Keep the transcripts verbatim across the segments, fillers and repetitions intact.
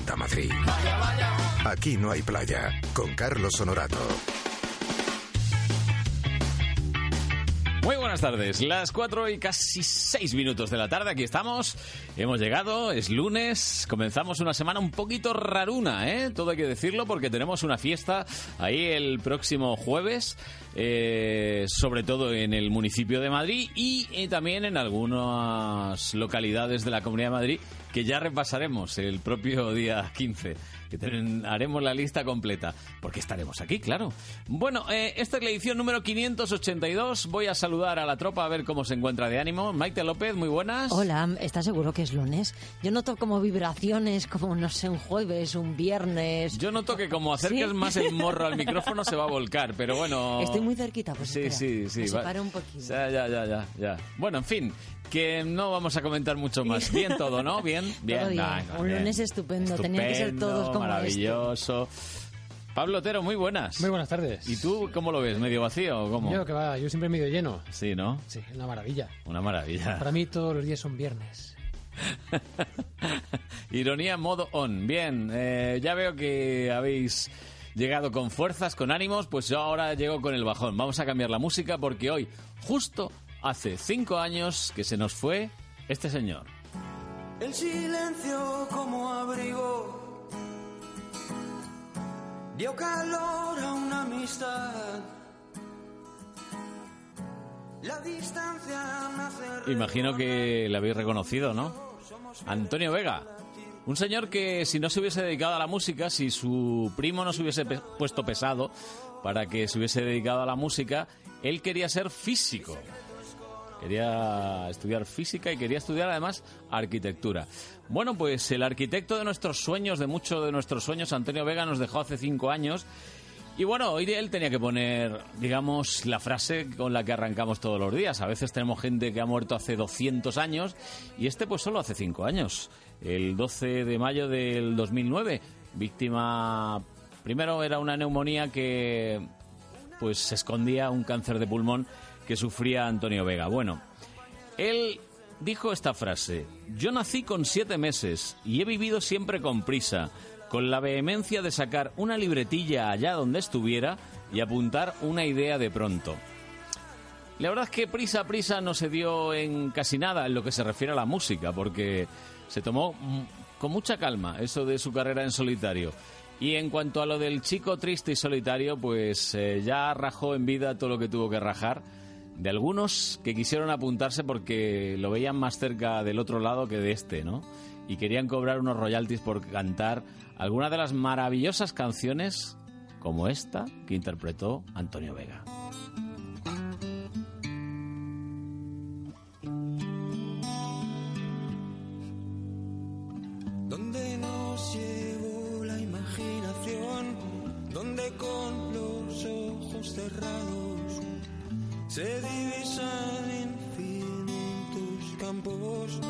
Vuelta a Madrid. Aquí no hay playa, con Carlos Honorato. Muy buenas tardes, las cuatro y casi seis minutos de la tarde, aquí estamos, hemos llegado, es lunes, comenzamos una semana un poquito raruna, ¿eh? Todo hay que decirlo porque tenemos una fiesta ahí el próximo jueves, eh, sobre todo en el municipio de Madrid y eh, también en algunas localidades de la Comunidad de Madrid que ya repasaremos el propio día quince. Que ten, haremos la lista completa, porque estaremos aquí, claro. Bueno, eh, esta es la edición número quinientos ochenta y dos. Voy a saludar a la tropa a ver cómo se encuentra de ánimo. Maite López, muy buenas. Hola, ¿estás seguro que es lunes? Yo noto como vibraciones, como, no sé, un jueves, un viernes... Yo noto que como acerques ¿Sí? más el morro al micrófono se va a volcar, pero bueno... Estoy muy cerquita, pues sí, espera. sí, sí. Me separo un poquito. Ya, ya, ya, ya, ya. Bueno, en fin... Que no vamos a comentar mucho más. Bien todo, ¿no? Bien, bien. Todo bien. Nah, no, un bien. lunes estupendo. estupendo. Tenían que ser todos como maravilloso. Este. Pablo Otero, muy buenas. Muy buenas tardes. ¿Y tú cómo lo ves? ¿Medio vacío o cómo? Yo que va, yo siempre medio lleno. Sí, ¿no? Sí, una maravilla. Una maravilla. Para mí todos los días son viernes. Ironía modo on. Bien, eh, ya veo que habéis llegado con fuerzas, con ánimos, pues yo ahora llego con el bajón. Vamos a cambiar la música porque hoy, justo hace cinco años que se nos fue este señor. El silencio como abrigo dio calor a una amistad. La distancia me hace... Imagino que le habéis reconocido, ¿no? Antonio Vega. Un señor que si no se hubiese dedicado a la música, si su primo no se hubiese pe- puesto pesado para que se hubiese dedicado a la música, él quería ser físico. Quería estudiar física y quería estudiar además arquitectura. Bueno, pues el arquitecto de nuestros sueños, de muchos de nuestros sueños, Antonio Vega, nos dejó hace cinco años. Y bueno, hoy él tenía que poner, digamos, la frase con la que arrancamos todos los días. A veces tenemos gente que ha muerto hace doscientos años y este pues solo hace cinco años. El doce de mayo del dos mil nueve, víctima... Primero era una neumonía que pues se escondía un cáncer de pulmón que sufría Antonio Vega. Bueno, él dijo esta frase: yo nací con siete meses y he vivido siempre con prisa, con la vehemencia de sacar una libretilla allá donde estuviera y apuntar una idea de pronto. La verdad es que prisa, prisa no se dio en casi nada en lo que se refiere a la música, porque se tomó con mucha calma eso de su carrera en solitario. Y en cuanto a lo del chico triste y solitario, pues eh, ya rajó en vida todo lo que tuvo que rajar, de algunos que quisieron apuntarse porque lo veían más cerca del otro lado que de este, ¿no? Y querían cobrar unos royalties por cantar algunas de las maravillosas canciones como esta que interpretó Antonio Vega. Donde nos llevó la imaginación, donde con los ojos cerrados se divisan infinitos campos,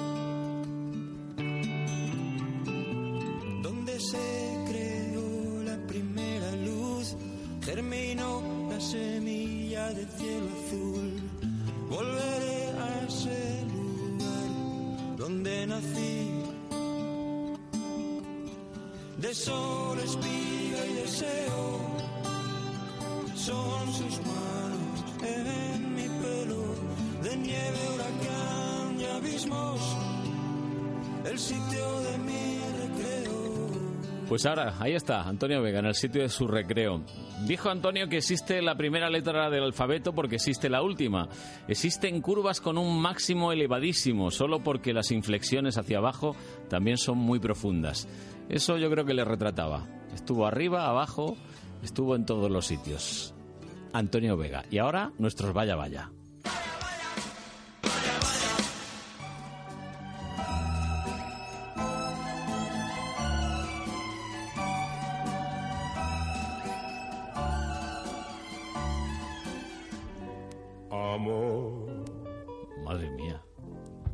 donde se creó la primera luz, germinó la semilla de cielo azul. Volveré a ese lugar donde nací, de sol, espiga y deseo, son sus manos en mi pelo, de nieve, huracán y abismos, el sitio de mi recreo. Pues ahora, ahí está, Antonio Vega, en el sitio de su recreo. Dijo Antonio que existe la primera letra del alfabeto porque existe la última. Existen curvas con un máximo elevadísimo, solo porque las inflexiones hacia abajo también son muy profundas. Eso yo creo que le retrataba. Estuvo arriba, abajo, estuvo en todos los sitios. Antonio Vega. Y ahora, nuestros Vaya Vaya. Amor. Madre mía.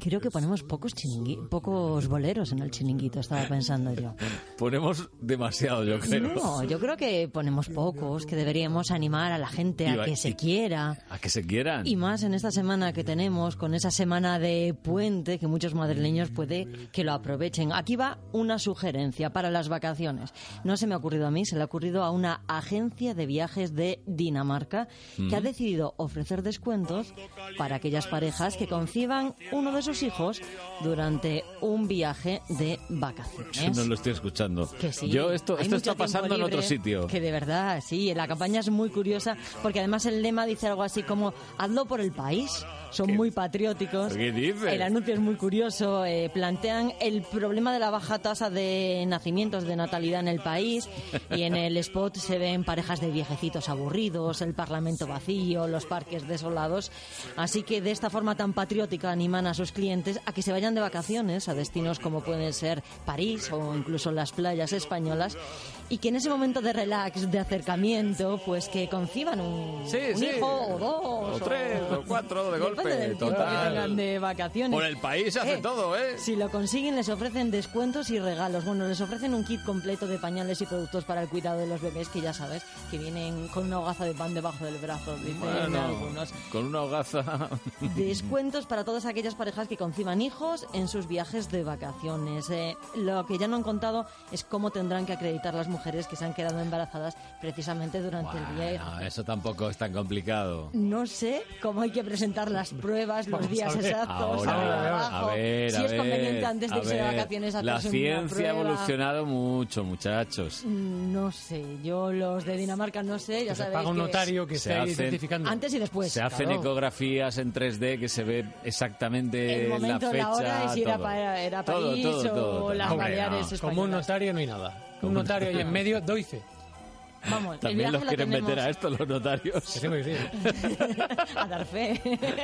Creo que ponemos pocos chiringui- pocos boleros en el chiringuito, estaba pensando yo. Ponemos demasiado, yo creo. No, yo creo que ponemos pocos, que deberíamos animar a la gente a Y va- que y- se quiera. A que se quieran. Y más en esta semana que tenemos, con esa semana de puente, que muchos madrileños puede que lo aprovechen. Aquí va una sugerencia para las vacaciones. No se me ha ocurrido a mí, se le ha ocurrido a una agencia de viajes de Dinamarca que ha decidido ofrecer descuentos para aquellas parejas que conciban uno de sus hijos durante un viaje de vacaciones. No lo estoy escuchando. Que sí. Yo esto, Hay esto mucho está tiempo pasando en otro libre, sitio. Que de verdad, sí, la campaña es muy curiosa porque además el lema dice algo así como hazlo por el país. Son muy patrióticos. ¿Qué dices? El anuncio es muy curioso. eh, plantean el problema de la baja tasa de nacimientos, de natalidad en el país. Y en el spot se ven parejas de viejecitos aburridos, el parlamento vacío, los parques desolados. Así que de esta forma tan patriótica animan a sus clientes a que se vayan de vacaciones a destinos como pueden ser París o incluso las playas españolas. Y que en ese momento de relax, de acercamiento, pues que conciban un, Sí, un sí. hijo o dos. O tres, o cuatro de golpe, Depende del tiempo total. que tengan de vacaciones. Por el país se hace Eh, todo, ¿eh? Si lo consiguen, les ofrecen descuentos y regalos. Bueno, les ofrecen un kit completo de pañales y productos para el cuidado de los bebés, que ya sabes, que vienen con una hogaza de pan debajo del brazo, dicen Bueno, algunos. con una hogaza. Descuentos para todas aquellas parejas que conciban hijos en sus viajes de vacaciones. Eh, lo que ya no han contado es cómo tendrán que acreditar las mujeres que se han quedado embarazadas precisamente durante el viaje. No, eso tampoco es tan complicado. No sé cómo hay que presentar las pruebas, los Vamos días a ver. exactos, Ahora, el a ver, trabajo, a ver, si a es ver, conveniente antes de a irse de ver. vacaciones a La hacerse una ciencia ha prueba. evolucionado mucho, muchachos. No sé, yo los de Dinamarca no sé, ya Que se sabéis paga un que notario que se esté hacen- identificando. antes y después. Se hacen claro. ecografías en tres D que se ve exactamente El momento, la fecha, la hora y si era, todo. para, era Todo, París todo, o todo. las Hombre, Baleares no. españolas. Como un notario no hay nada. Un notario ahí en medio doy fe. Vamos, el También viaje los lo quieren tenemos meter a esto los notarios. Que sí, que sí. a dar fe.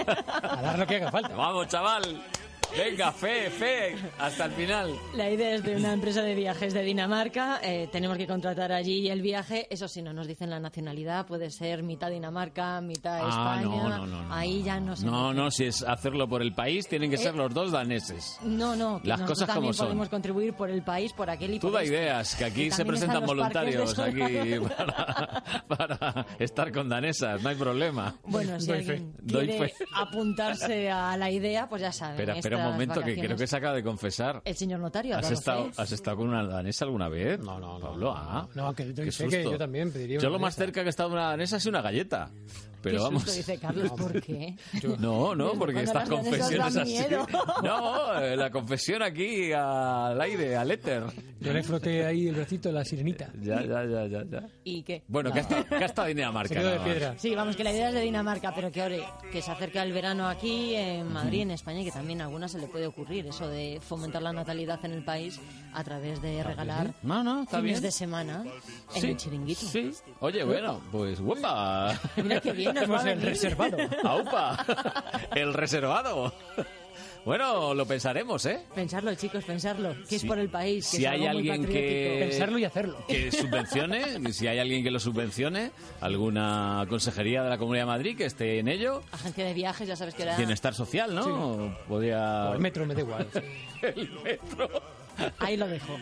A dar lo que haga falta. Vamos, chaval. Venga, fe, fe, hasta el final. La idea es de una empresa de viajes de Dinamarca. Eh, tenemos que contratar allí el viaje. Eso sí, no nos dicen la nacionalidad. Puede ser mitad Dinamarca, mitad Ah, España. no, no, no, no. Ahí ya no se No, mete. no, si es hacerlo por el país, tienen que ser Eh, los dos daneses. No, no, que Las nosotros cosas como también son. podemos contribuir por el país, por aquel y Tú por da este. ideas, que aquí Y se también presentan están los parques voluntarios aquí desolados. para, para estar con danesas, no hay problema. Bueno, si Doy alguien fe. Doy quiere fe. apuntarse a la idea, pues ya saben. Espera, espera un estas momento, que vacaciones. creo que se acaba de confesar. El señor notario ha ¿Has dado estado, fe. ¿Has estado con una danesa alguna vez? No, no, no. Pablo, ah. No, aunque doy Qué fe que susto. yo también pediría Yo una lo más danesa. cerca que he estado de una danesa es una galleta. Pero Qué vamos. susto, dice Carlos, ¿por qué? No, no, Desde porque cuando estas las danesas confesiones dan así. miedo. No, eh, la confesión aquí al aire, al éter. Yo le froté ahí el bracito a la sirenita. Ya, ya, ya, ya, ya. ¿Y qué? Bueno, que ha estado, que ha estado en Dinamarca. Se quedó de nada más. piedra. Sí, vamos, que la idea es de Dinamarca, pero que ahora que se acerca el verano aquí en Madrid, en España, y que también a algunas se le puede ocurrir eso de fomentar la natalidad en el país a través de regalar No, no, está fines bien. de semana en Sí, el chiringuito. Sí. Oye, bueno, pues guapa. Mira qué bien nos va Hacemos a el venir. reservado. Aupa. El reservado. Bueno, lo pensaremos, ¿eh? Pensarlo, chicos, pensarlo. Que es Si- por el país, que si es hay algo muy alguien patriótico. que- Pensarlo y hacerlo. Que subvencione, si hay alguien que lo subvencione, alguna consejería de la Comunidad de Madrid que esté en ello. Agencia de viajes, ya sabes que era... Bienestar social, ¿no? Podría... O el metro me da igual. sí. El metro. Ahí lo dejo.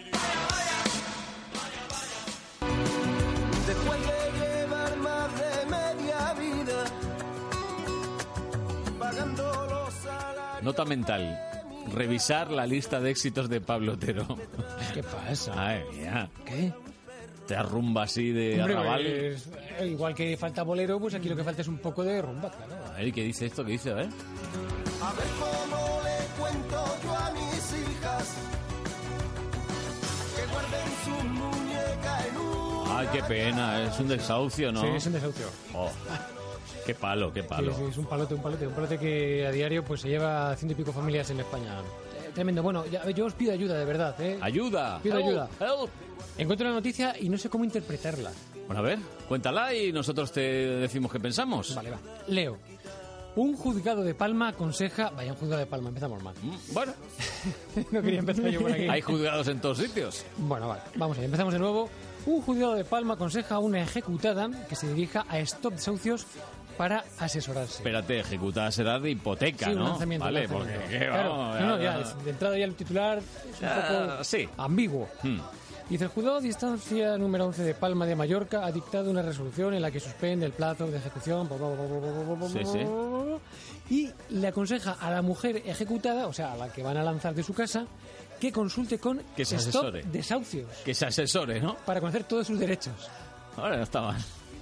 Después de llevar más de media vida pagando los salarios. Nota mental. Revisar la lista de éxitos de Pablo Otero. ¿Qué pasa? Ay, mía. ¿Qué? Te arrumba así de Hombre, arrabal. pues, eh, igual que falta bolero, pues aquí lo que falta es un poco de rumba, claro. A ver, ¿qué dice esto? ¿Qué dice? A ver. A ver cómo le cuento yo a mis hijas que guarden su muñeca en un... Ay, qué pena. Es un desahucio, ¿no? Sí, es un desahucio. Oh, qué palo, qué Sí, palo. sí, es un palote, un palote, un palote que a diario pues se lleva ciento y pico familias en España. Eh, tremendo. Bueno, ya- yo os pido ayuda, de verdad, ¿eh? ¡Ayuda! Pido Help, ayuda. help. Encuentro una noticia y no sé cómo interpretarla. Bueno, a ver, cuéntala y nosotros te decimos qué pensamos. Vale, va. Leo. Un juzgado de Palma aconseja... Vaya, un juzgado de Palma, empezamos mal. Mm, Bueno, No quería empezar yo por aquí. hay juzgados en todos sitios. Bueno, vale, vamos allá, empezamos de nuevo. Un juzgado de Palma aconseja a una ejecutada que se dirija a Stop Desahucios para asesorarse. Espérate, ejecutada será de hipoteca, Sí, un ¿no? lanzamiento, Vale, un lanzamiento. porque... ¿qué? Claro, Vamos, no, no, ya, ya, de entrada ya el titular es un ya, poco sí. ambiguo. Hmm. Dice, el juzgado de instancia número once de Palma de Mallorca ha dictado una resolución en la que suspende el plazo de ejecución bla, bla, bla, bla, bla, bla, Sí, sí. y le aconseja a la mujer ejecutada, o sea, a la que van a lanzar de su casa, que consulte con Que se Stop asesore. Desahucios Que se asesore, ¿no? para conocer todos sus derechos. Ahora no está mal.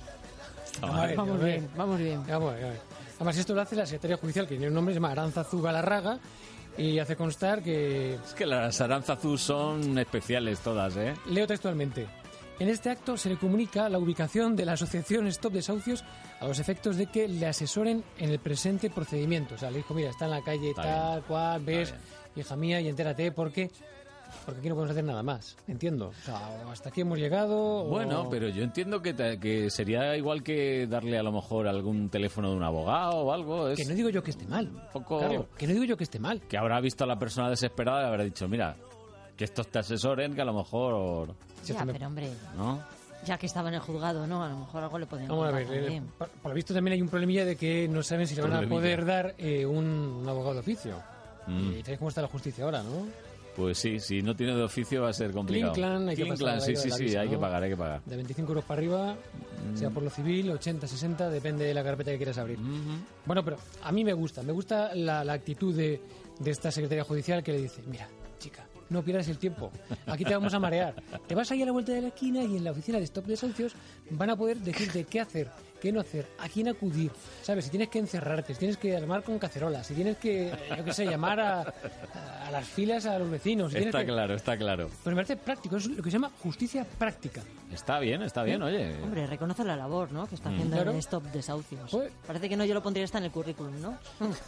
Está Vamos a mal. ver, Vamos a ver. bien, vamos bien. Vamos a ver, a ver. Además, esto lo hace la secretaria judicial, que tiene un nombre, se llama Aránzazu Galarraga, y hace constar que... Es que las Aranzazú son especiales todas, ¿eh? Leo textualmente. En este acto se le comunica la ubicación de la asociación Stop Desahucios a los efectos de que le asesoren en el presente procedimiento. O sea, le dijo, mira, está en la calle Está tal, bien. cual, ves, bien. hija mía, y entérate porque... Porque aquí no podemos hacer nada más, entiendo. O sea, hasta aquí hemos llegado... o- Bueno, pero yo entiendo que, te- que sería igual que darle a lo mejor algún teléfono de un abogado o algo. Es Que no digo yo que esté mal. poco... Claro, que no digo yo que esté mal. Que habrá visto a la persona desesperada y habrá dicho, mira, que estos te asesoren, que a lo mejor... Si Ya, esto me- pero hombre, ¿No? ya que estaba en el juzgado, ¿no? A lo mejor algo le podían Vamos a contar ver, eh, también. por, por lo visto también hay un problemilla de que no saben si le van a Problemilla. poder dar eh, un, un abogado de oficio. Mm. Y sabéis cómo está la justicia ahora, ¿no? Pues sí, si no tiene de oficio va a ser complicado. Clean, hay que Clean, pasar sí, ahí sí, de la sí, visa, hay que ¿no? pagar, hay que pagar. De veinticinco euros para arriba, sea por lo civil, ochenta, sesenta, depende de la carpeta que quieras abrir. Bueno, pero a mí me gusta, me gusta la, la actitud de, de esta secretaria judicial que le dice, mira, chica, no pierdas el tiempo, aquí te vamos a marear. Te vas ahí a la vuelta de la esquina y en la oficina de Stop Desahucios van a poder decirte qué hacer, qué no hacer, a quién acudir, ¿sabes? Si tienes que encerrarte, si tienes que armar con cacerolas, si tienes que, yo qué sé, llamar a, a las filas a los vecinos. Si tienes Está que... claro, está claro. Pues me parece práctico, es lo que se llama justicia práctica. Está bien, está bien, oye. Hombre, reconoce la labor, ¿no? Que está haciendo Claro. el Stop Desahucios. Pues- Parece que no, yo lo pondría esta en el currículum, ¿no?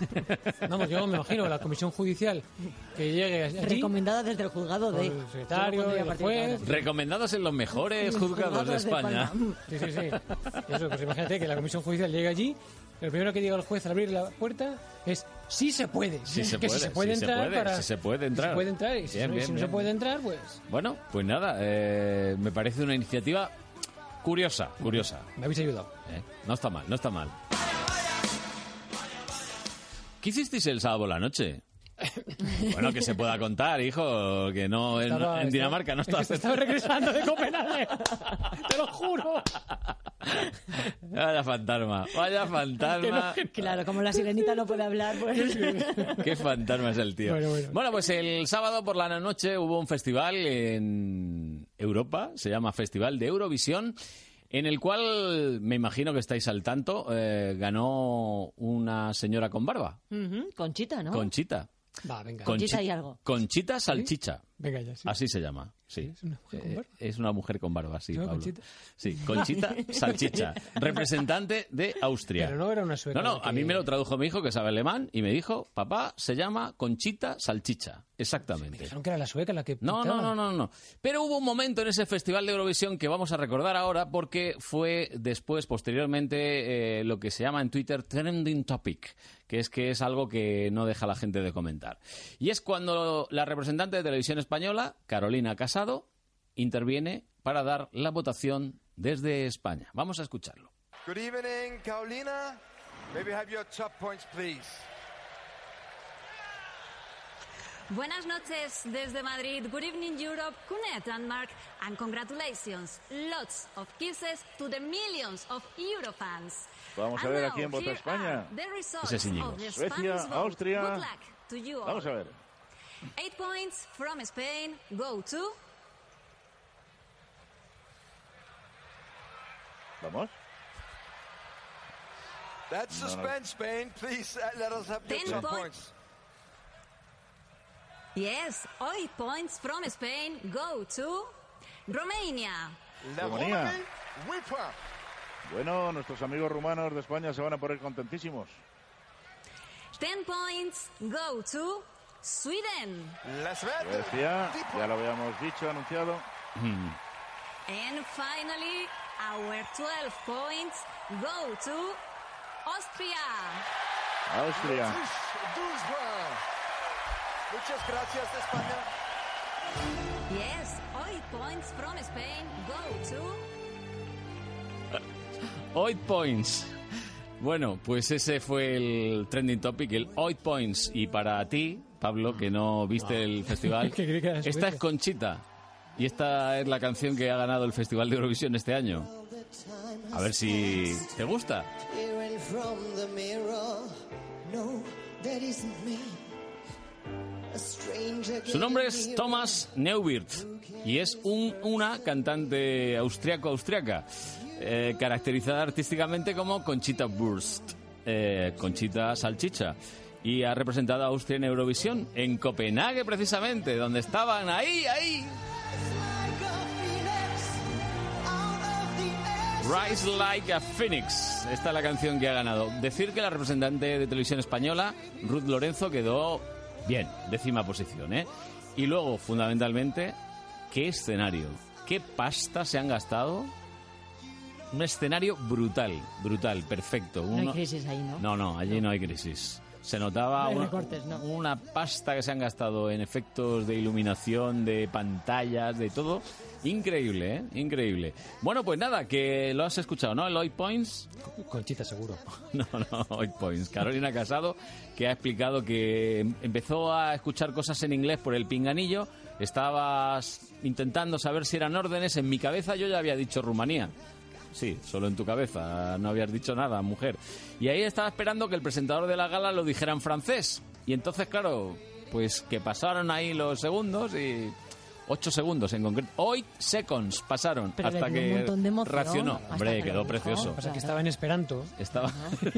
Vamos, yo me imagino la comisión judicial que llegue allí, Recomendada desde el juzgado de... con el secretario, Yo lo pondría a el partir de juez. ahora. Recomendados en los mejores juzgados de Juzgados de España. España. Sí, sí, sí. Eso, pues imagínate que la comisión judicial llega allí, lo primero que diga el juez al abrir la puerta es sí se puede. Sí se que puede, si se puede sí se entrar puede, para... sí se puede si entrar. se puede entrar y si, Bien, no- bien, si no bien, se puede bien. entrar, pues Bueno, pues nada, eh, me parece una iniciativa curiosa, curiosa. me habéis ayudado. ¿eh? No está mal, no está mal. ¿Qué hicisteis el sábado por la noche? Bueno, que se pueda contar, hijo, que no en, Estaba- en Dinamarca no estaba, estás... estaba regresando de Copenhague. Te lo juro. Vaya fantasma, vaya fantasma. Claro, como la sirenita no puede hablar, pues... Qué fantasma es el tío. Bueno, bueno. pues el sábado por la noche hubo un festival en Europa, se llama Festival de Eurovisión, en el cual, me imagino que estáis al tanto, eh, ganó una señora con barba, Ujú, Conchita, ¿no? Conchita. Va, venga. Conchita y algo. Conchita Salchicha. Venga ya, sí. Así se llama, sí. ¿Es una mujer con Eh, barba? es una mujer con barba, sí, ¿Se llama Pablo. Conchita? Sí, Conchita Salchicha, representante de Austria. Pero no era una sueca. No, no, la que- a mí me lo tradujo mi hijo, que sabe alemán, y me dijo, papá, se llama Conchita Salchicha. Exactamente. Dijeron que era la sueca la que No, no, pintaba. no, no, no. Pero hubo un momento en ese Festival de Eurovisión que vamos a recordar ahora porque fue después, posteriormente, eh, lo que se llama en Twitter trending topic, que es que es algo que no deja a la gente de comentar. Y es cuando la representante de Televisión Española, Carolina Casado, interviene para dar la votación desde España. Vamos a escucharlo. Good evening, Carolina. May we have your top points, please? Buenas noches desde Madrid. Good evening, Europe. Good Denmark. And congratulations. Lots of kisses to the millions of Eurofans. Vamos a And ver a now, quién vota here España. are the results Ese es Íñigo. of the Suecia, Spanish vote. Austria. Good luck to you all. Vamos a ver. Eight points from Spain go to... Vamos. That's suspense, Spain. Please uh, let us have your Ten top point- points. Yes, eight points from Spain go to... Romania. La Rumanía. Romain Whipper. Bueno, nuestros amigos rumanos de España se van a poner contentísimos. Ten points go to... Sweden. La Svet. Suecia, ya lo habíamos dicho, anunciado. And finally, our twelve points go to Austria. Austria. Douze points. Muchas gracias, España. Yes, eight points from Spain go to... Eight points. Bueno, pues ese fue el trending topic, el ocho Points. Y para ti, Pablo, que no viste wow. el festival, esta es Conchita. Y esta es la canción que ha ganado el Festival de Eurovisión este año. A ver si te gusta. Su nombre es Thomas Neuwirth y es un, una cantante austriaco-austriaca, eh, caracterizada artísticamente como Conchita Wurst, eh, Conchita Salchicha, y ha representado a Austria en Eurovisión, en Copenhague precisamente, donde estaban ahí, ahí. Rise Like a Phoenix. Esta es la canción que ha ganado. Decir que la representante de televisión española, Ruth Lorenzo, quedó bien, décima posición, ¿eh? Y luego, fundamentalmente, ¿qué escenario? ¿Qué pasta se han gastado? Un escenario brutal, brutal, perfecto. Uno... No hay crisis ahí, ¿no? No, no, allí no, no hay crisis. Se notaba no una, recortes, ¿no? una pasta que se han gastado en efectos de iluminación, de pantallas, de todo. Increíble, ¿eh? Increíble. Bueno, pues nada, que lo has escuchado, ¿no? El ocho Points. Conchita, seguro. No, no, ocho Points. Carolina Casado, que ha explicado que empezó a escuchar cosas en inglés por el pinganillo. Estabas intentando saber si eran órdenes. En mi cabeza yo ya había dicho Rumanía. Sí, solo en tu cabeza, no habías dicho nada, mujer. Y ahí estaba esperando que el presentador de la gala lo dijera en francés. Y entonces, claro, pues que pasaron ahí los segundos y... Ocho segundos en concreto. Ocho seconds pasaron. Pero hasta que un montón de emoción, reaccionó. Hombre, que quedó precioso. O sea, que estaba en esperanto. Estaba...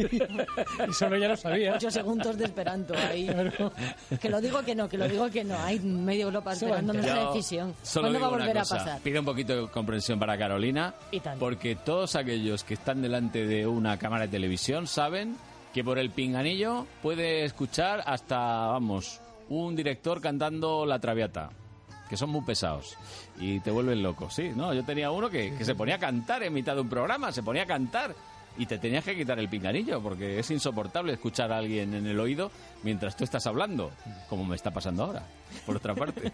y solo ya lo sabía. Ocho segundos de esperanto ahí. Claro. Que lo digo que no, que lo digo que no. Hay medio Europa esperando nuestra decisión. ¿Cuándo va a volver a pasar? Pide un poquito de comprensión para Carolina. Y tanto. Porque todos aquellos que están delante de una cámara de televisión saben que por el pinganillo puede escuchar hasta, vamos, un director cantando La Traviata. Que son muy pesados y te vuelven loco, sí, ¿no? Yo tenía uno que, que se ponía a cantar en mitad de un programa, se ponía a cantar y te tenías que quitar el pinganillo porque es insoportable escuchar a alguien en el oído mientras tú estás hablando, como me está pasando ahora, por otra parte.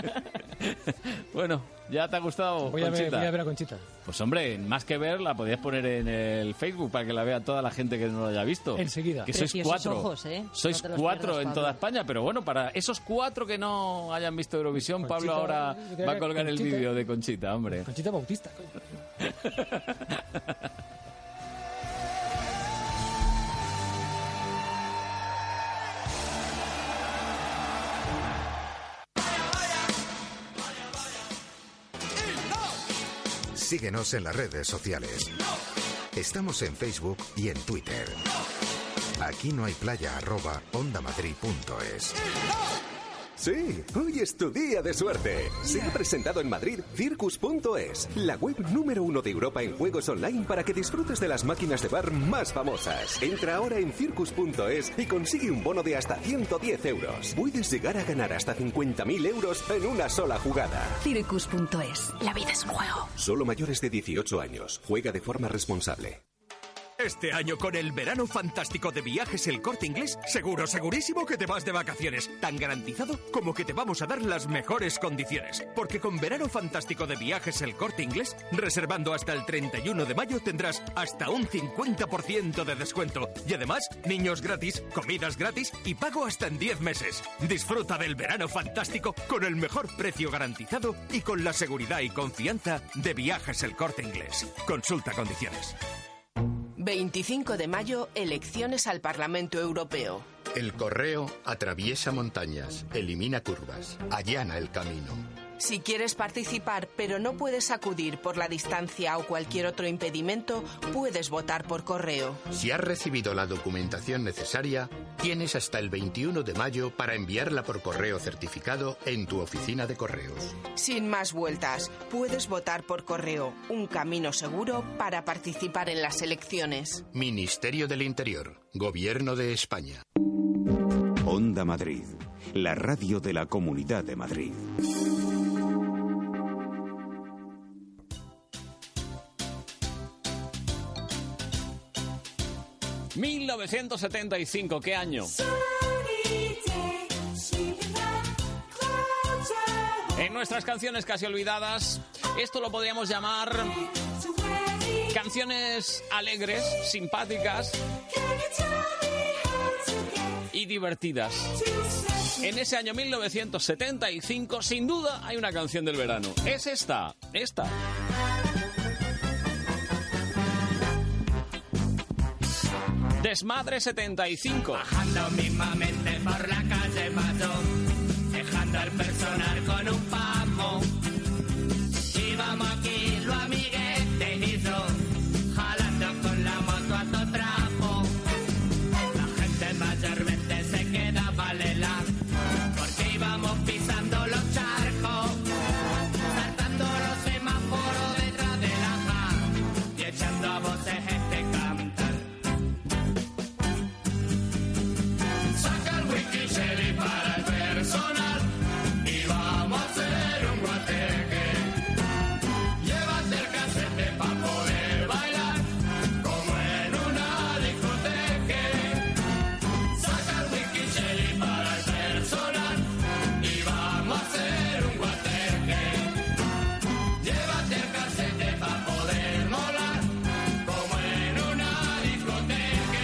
Bueno, ¿ya te ha gustado, voy a Conchita? Ver, voy a ver a Conchita. Pues hombre, más que ver, la podías poner en el Facebook para que la vea toda la gente que no lo haya visto. Enseguida. Que sois cuatro, ojos, ¿eh? sois no cuatro pierdas, en toda España, pero bueno, para esos cuatro que no hayan visto Eurovisión, Conchita, Pablo ahora va a colgar Conchita, el vídeo de Conchita, hombre. Conchita Bautista. Síguenos en las redes sociales. Estamos en Facebook y en Twitter. Aquí no hay playa arroba ondamadrid punto es. Sí, hoy es tu día de suerte. Se ha presentado en Madrid Circus punto es, la web número uno de Europa en juegos online para que disfrutes de las máquinas de bar más famosas. Entra ahora en Circus punto es y consigue un bono de hasta ciento diez euros. Puedes llegar a ganar hasta cincuenta mil euros en una sola jugada. Circus punto es, la vida es un juego. Solo mayores de dieciocho años. Juega de forma responsable. Este año con el verano fantástico de Viajes El Corte Inglés, seguro, segurísimo que te vas de vacaciones. Tan garantizado como que te vamos a dar las mejores condiciones. Porque con verano fantástico de Viajes El Corte Inglés, reservando hasta el treinta y uno de mayo tendrás hasta un cincuenta por ciento de descuento. Y además, niños gratis, comidas gratis y pago hasta en diez meses. Disfruta del verano fantástico con el mejor precio garantizado y con la seguridad y confianza de Viajes El Corte Inglés. Consulta condiciones. veinticinco de mayo, elecciones al Parlamento Europeo. El correo atraviesa montañas, elimina curvas, allana el camino. Si quieres participar pero no puedes acudir por la distancia o cualquier otro impedimento, puedes votar por correo. Si has recibido la documentación necesaria, tienes hasta el veintiuno de mayo para enviarla por correo certificado en tu oficina de correos. Sin más vueltas, puedes votar por correo, un camino seguro para participar en las elecciones. Ministerio del Interior, Gobierno de España. Onda Madrid, la radio de la Comunidad de Madrid. mil novecientos setenta y cinco, ¿qué año? En nuestras canciones casi olvidadas, esto lo podríamos llamar Canciones alegres, simpáticas y divertidas. En ese año mil novecientos setenta y cinco, sin duda, hay una canción del verano. Es esta, esta. Desmadre setenta y cinco. Bajando mismamente por la calle Mayo, dejando al personal con un pamo. Íbamos aquí los amiguetes y yo, jalando con la moto a todo trapo. La gente mayormente se quedaba lela, porque íbamos pisando los charcos, saltando los semáforos detrás de la ja y echando a voces gente cantar. Saca el whisky Shelly para el personal y vamos a hacer un guateque. Llévate el casete para poder bailar como en una discoteca. Saca el whisky Shelly para el personal y vamos a hacer un guateque. Llévate el casete para poder molar como en una discoteca.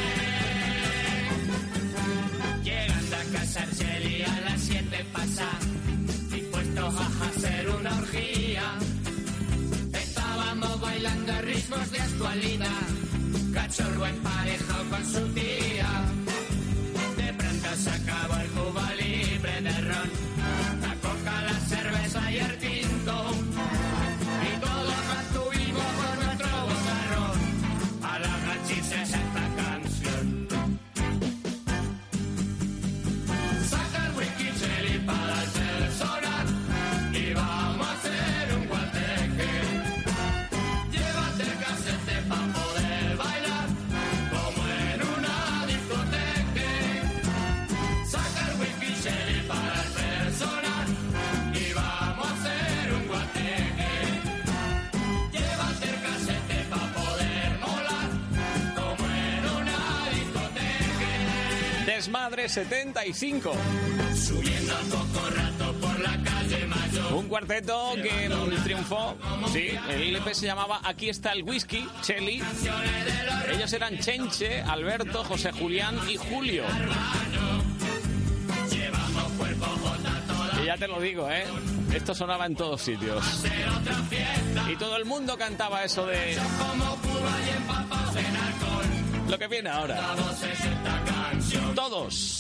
Llegando a casa el Shelly a las siete pasa, dispuestos a hacer una orgía. Estábamos bailando ritmos de actualidad, cachorro emparejado con su tía. De pronto se acabó el Cuba libre de ron, la coca, la cerveza y el tinto. Y todos nos tuvimos con nuestro bozarrón a la gachices esta canción. Saca el whisky Shelly para el personal y vamos a hacer un guateque. Llévate el casete para poder bailar como en una discoteca. Saca el whisky Shelly para el personal y vamos a hacer un guateque. Llévate el casete para poder molar como en una discoteca. Desmadre setenta y cinco. Subiendo a poco rato por la calle Mayor. Un cuarteto que mm, triunfó. Sí, el L P se llamaba Aquí está el whisky, Shelly. Ellos eran Chenche, Alberto, José Julián y Julio. Llevamos cuerpo jota toda. Y ya te lo digo, ¿eh? Esto sonaba en todos sitios. Hacer otra fiesta. Y todo el mundo cantaba eso de Como Cuba y empapados en alcohol. lo que viene ahora. La voz es esta canción. Todos.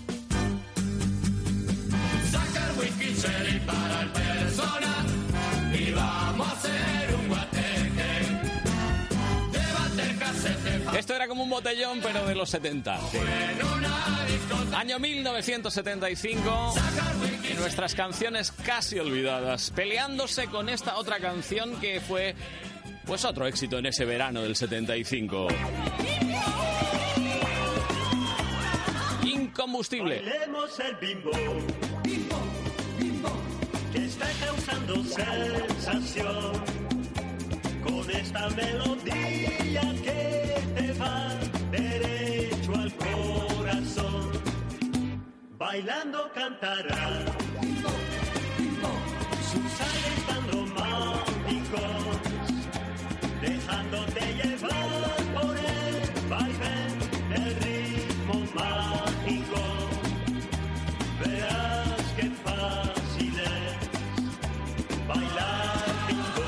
Saca el whisky Shelly para el personal y vamos a hacer un guateque. Llévate el casete para Esto era como un botellón, pero de los setenta. Sí. en una discoteca. Año mil novecientos setenta y cinco. Saca el whisky Y nuestras canciones casi olvidadas, peleándose con esta otra canción que fue, pues, otro éxito en ese verano del setenta y cinco. Incombustible. Bailemos el bimbo, bimbo, bimbo, que está causando sensación con esta melodía que te va derecho al corazón. Bailando cantará bimbo, bimbo, sus aires tan románticos, dejándote llevar por el baile del ritmo mágico. Verás qué fácil es bailar bimbo.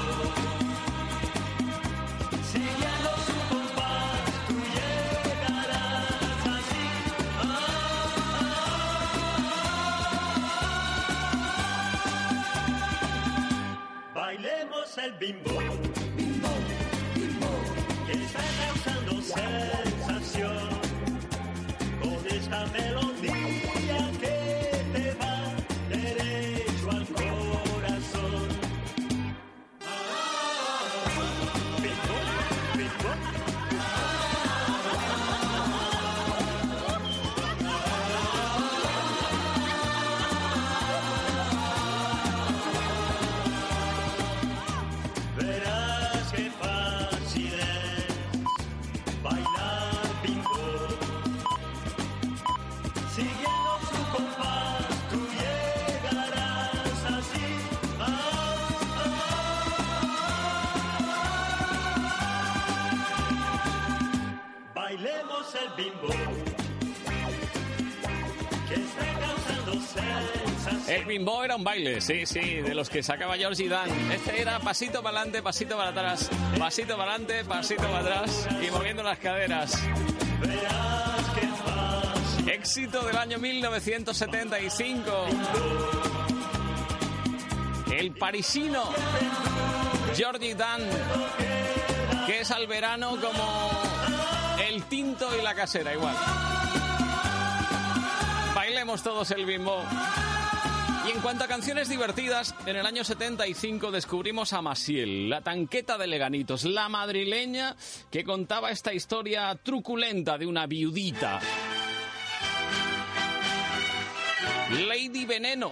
Siguiendo su compás, tú llegarás así. Bailemos el bimbo, bimbo, bimbo, que está causando sensación con esta melodía que te va derecho al corazón. Bimbo, bimbo. Verás el bimbo, que está causando sensación. El bimbo era un baile, sí, sí, de los que sacaba Georgie Dan. Este era pasito para adelante, pasito para atrás, pasito para adelante, pasito para atrás y moviendo las caderas. Verás que fácil. Éxito del año mil novecientos setenta y cinco. El parisino Georgie Dan, que es al verano como el tinto y la casera, igual. Bailemos todos el bimbo. Y en cuanto a canciones divertidas, en el año setenta y cinco descubrimos a Maciel, la tanqueta de Leganitos, la madrileña que contaba esta historia truculenta de una viudita. Lady Veneno.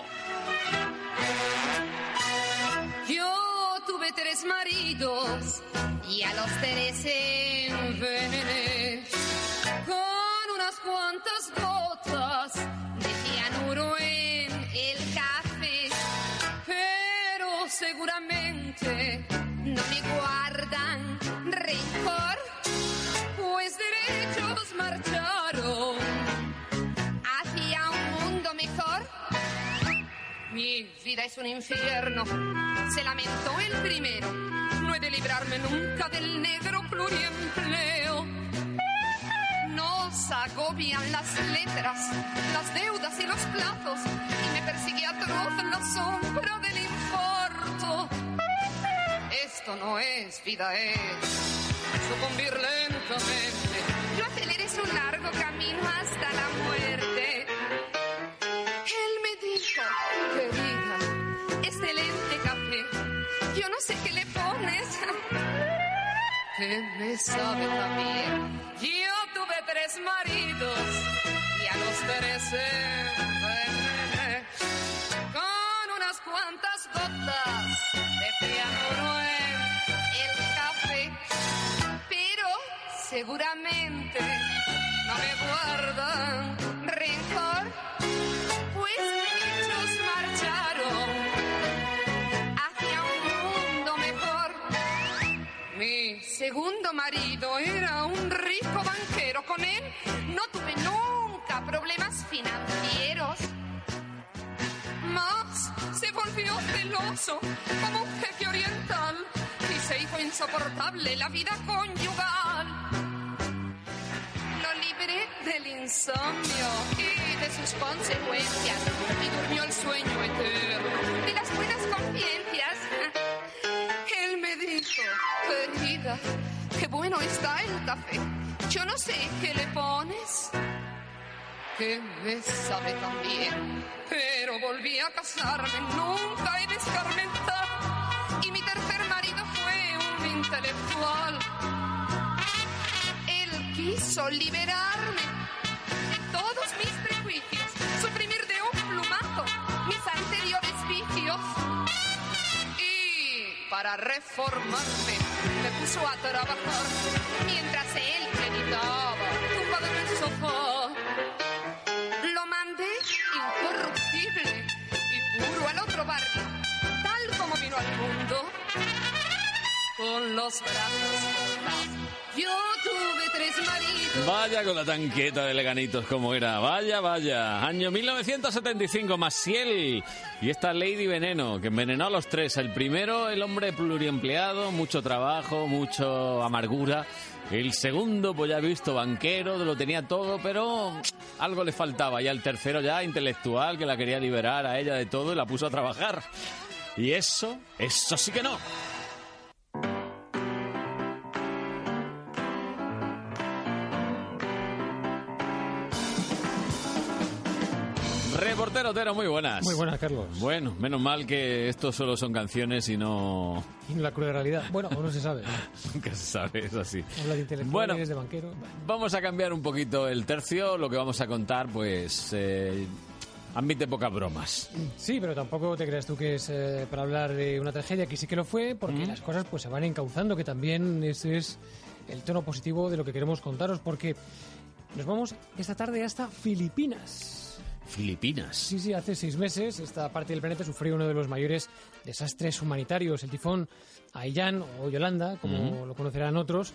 Yo tuve tres maridos y a los tres envenené con unas cuantas gotas de cianuro en el café, pero seguramente no me guardan rencor, pues derechos marcharon hacia un mundo mejor. Mi vida es un infierno, se lamentó el primero. No he de librarme nunca del negro pluriempleo. Nos agobian las letras, las deudas y los plazos, y me persigue atroz en la sombra del infarto. Esto no es vida, es sucumbir lentamente. Yo aceleré su largo camino hasta la muerte. Él me dijo, querida, excelente café. Yo no sé qué le pones, que me sabe también. Yo tuve tres maridos y a los tres envenené con unas cuantas gotas de cianuro en el café, pero seguramente no me guardan rencor, pues ellos marcharon hacia un mundo mejor. Mi segundo marido era un rico banquero. Con él no tuve nunca problemas financieros. Mas se volvió celoso como un jefe oriental y se hizo insoportable la vida conyugal. Lo libré del insomnio y de sus consecuencias y durmió el sueño eterno de las buenas conciencias. Él me dijo, querida, qué bueno está el café. Yo no sé qué le pones, que me sabe tan bien, pero volví a casarme, nunca he de escarmentar. Y mi tercer marido fue un intelectual. Él quiso liberarme de todos mis prejuicios, suprimir de un plumazo mis anteriores vicios. Y para reformarme me puso a trabajar mientras él meditaba tumbado en el sofá. Lo mandé incorruptible y puro al otro barrio, tal como vino al mundo, con los brazos cortados. Yo tuve tres maridos. Vaya con la tanqueta de Leganitos como era. Vaya, vaya. Año mil novecientos setenta y cinco, Maciel y esta Lady Veneno, que envenenó a los tres. El primero, el hombre pluriempleado, mucho trabajo, mucho amargura. El segundo, pues ya he visto, banquero, lo tenía todo, pero algo le faltaba. Y al tercero ya, intelectual, que la quería liberar a ella de todo y la puso a trabajar. Y eso, eso sí que no. Reportero Otero, muy buenas. Muy buenas, Carlos. Bueno, menos mal que esto solo son canciones y no... Y la cruda realidad. Bueno, no se sabe. Nunca se sabe, es así. Habla de intelectuales, bueno, de banquero. Vamos a cambiar un poquito el tercio. Lo que vamos a contar, pues... Eh, admite pocas bromas. Sí, pero tampoco te creas tú que es eh, para hablar de una tragedia, que sí que lo fue, porque mm. las cosas pues se van encauzando, que también ese es el tono positivo de lo que queremos contaros, porque nos vamos esta tarde hasta Filipinas. Filipinas. Sí, sí, hace seis meses esta parte del planeta sufrió uno de los mayores desastres humanitarios, el tifón Haiyan o Yolanda, como mm. lo conocerán otros,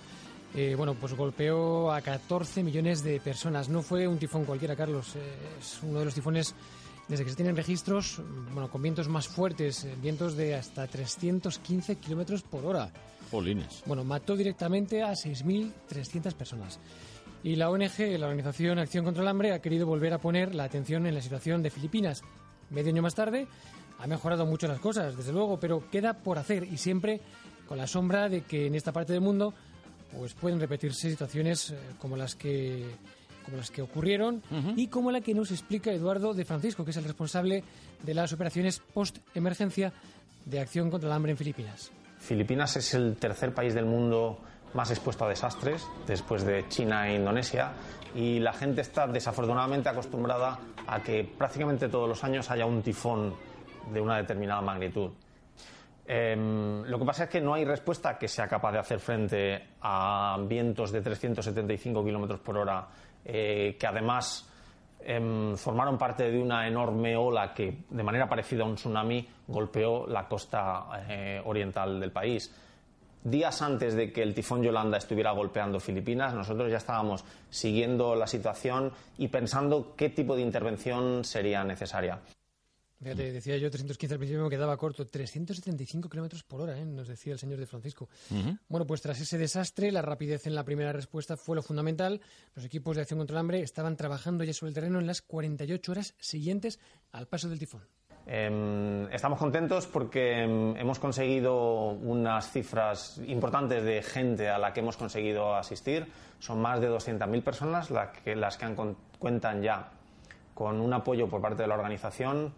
eh, bueno, pues golpeó a catorce millones de personas. No fue un tifón cualquiera, Carlos. Eh, es uno de los tifones, desde que se tienen registros, bueno, con vientos más fuertes, eh, vientos de hasta trescientos quince kilómetros por hora. Jolines. Bueno, mató directamente a seis mil trescientas personas. Y la O N G, la Organización Acción contra el Hambre, ha querido volver a poner la atención en la situación de Filipinas. Medio año más tarde, ha mejorado mucho las cosas, desde luego, pero queda por hacer, y siempre con la sombra de que en esta parte del mundo pues pueden repetirse situaciones eh, como las que como las que ocurrieron uh-huh. y como la que nos explica Eduardo de Francisco, que es el responsable de las operaciones post-emergencia de Acción contra el Hambre en Filipinas. Filipinas es el tercer país del mundo más expuesto a desastres, después de China e Indonesia, y la gente está desafortunadamente acostumbrada a que prácticamente todos los años haya un tifón de una determinada magnitud. Eh, lo que pasa es que no hay respuesta que sea capaz de hacer frente a vientos de trescientos setenta y cinco kilómetros por hora, eh, que además eh, formaron parte de una enorme ola que, de manera parecida a un tsunami, golpeó la costa eh, oriental del país. Días antes de que el tifón Yolanda estuviera golpeando Filipinas, nosotros ya estábamos siguiendo la situación y pensando qué tipo de intervención sería necesaria. Fíjate, decía yo trescientos quince al principio, me quedaba corto. trescientos setenta y cinco kilómetros por hora, ¿eh? Nos decía el señor de Francisco. Uh-huh. Bueno, pues tras ese desastre, la rapidez en la primera respuesta fue lo fundamental. Los equipos de Acción contra el Hambre estaban trabajando ya sobre el terreno en las cuarenta y ocho horas siguientes al paso del tifón. Eh, estamos contentos porque eh, hemos conseguido unas cifras importantes de gente a la que hemos conseguido asistir. Son más de doscientas mil personas las que, las que han, con, cuentan ya con un apoyo por parte de la organización.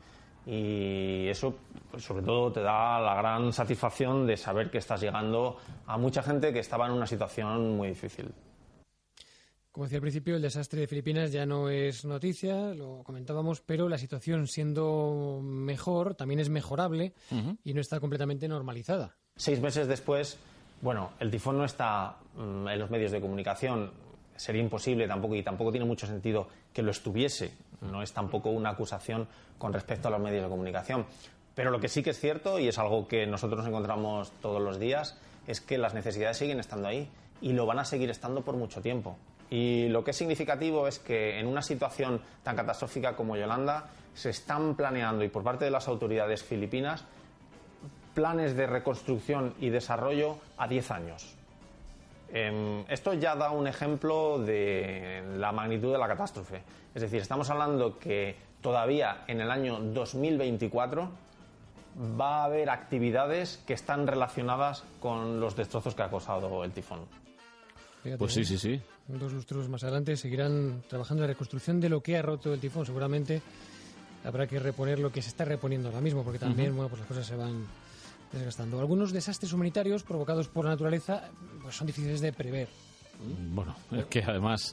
Y eso, pues, sobre todo, te da la gran satisfacción de saber que estás llegando a mucha gente que estaba en una situación muy difícil. Como decía al principio, el desastre de Filipinas ya no es noticia, lo comentábamos, pero la situación, siendo mejor, también es mejorable uh-huh. y no está completamente normalizada. Seis meses después, bueno, el tifón no está um, en los medios de comunicación. Sería imposible tampoco, y tampoco tiene mucho sentido que lo estuviese. No es tampoco una acusación con respecto a los medios de comunicación. Pero lo que sí que es cierto, y es algo que nosotros nos encontramos todos los días, es que las necesidades siguen estando ahí y lo van a seguir estando por mucho tiempo. Y lo que es significativo es que en una situación tan catastrófica como Yolanda se están planeando, y por parte de las autoridades filipinas, planes de reconstrucción y desarrollo a diez años. Eh, esto ya da un ejemplo de la magnitud de la catástrofe. Es decir, estamos hablando que todavía en el año dos mil veinticuatro va a haber actividades que están relacionadas con los destrozos que ha causado el tifón. Fíjate, pues sí, sí, sí. Dos lustros más adelante seguirán trabajando en la reconstrucción de lo que ha roto el tifón. Seguramente habrá que reponer lo que se está reponiendo ahora mismo, porque también uh-huh. bueno, pues las cosas se van desgastando. Algunos desastres humanitarios provocados por la naturaleza pues son difíciles de prever. Bueno, es que además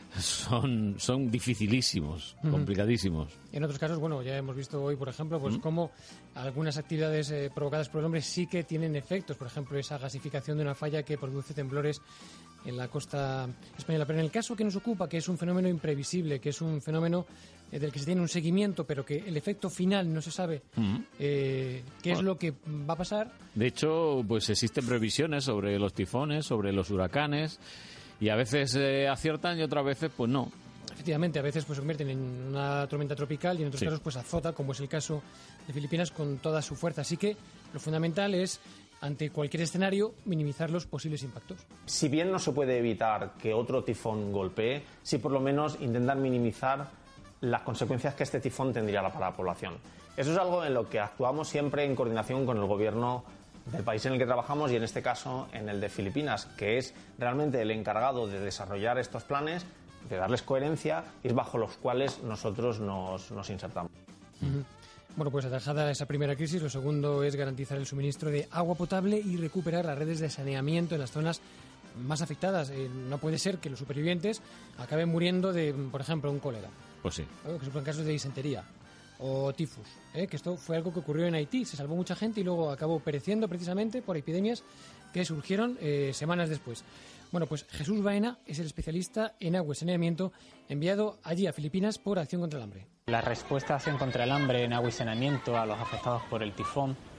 son, son dificilísimos, uh-huh. complicadísimos. En otros casos, bueno, ya hemos visto hoy, por ejemplo, pues uh-huh. cómo algunas actividades eh, provocadas por el hombre sí que tienen efectos. Por ejemplo, esa gasificación de una falla que produce temblores en la costa española. Pero en el caso que nos ocupa, que es un fenómeno imprevisible, que es un fenómeno eh, del que se tiene un seguimiento, pero que el efecto final no se sabe uh-huh. eh, qué bueno. es lo que va a pasar. De hecho, pues existen previsiones sobre los tifones, sobre los huracanes, y a veces eh, aciertan y otras veces pues no. Efectivamente, a veces pues se convierten en una tormenta tropical y en otros sí. casos pues azota, como es el caso de Filipinas, con toda su fuerza. Así que lo fundamental es, ante cualquier escenario, minimizar los posibles impactos. Si bien no se puede evitar que otro tifón golpee, sí por lo menos intentar minimizar las consecuencias que este tifón tendría para la población. Eso es algo en lo que actuamos siempre en coordinación con el gobierno del país en el que trabajamos, y en este caso en el de Filipinas, que es realmente el encargado de desarrollar estos planes, de darles coherencia, y es bajo los cuales nosotros nos, nos insertamos. Uh-huh. Bueno, pues atajada esa primera crisis, lo segundo es garantizar el suministro de agua potable y recuperar las redes de saneamiento en las zonas más afectadas. Eh, no puede ser que los supervivientes acaben muriendo de, por ejemplo, un cólera. Pues sí. O que supongan casos de disentería o tifus, ¿eh? Que esto fue algo que ocurrió en Haití. Se salvó mucha gente y luego acabó pereciendo precisamente por epidemias que surgieron eh, semanas después. Bueno, pues Jesús Baena es el especialista en agua y saneamiento enviado allí a Filipinas por Acción contra el Hambre. La respuesta de Acción contra el Hambre en agua y saneamiento a los afectados por el tifón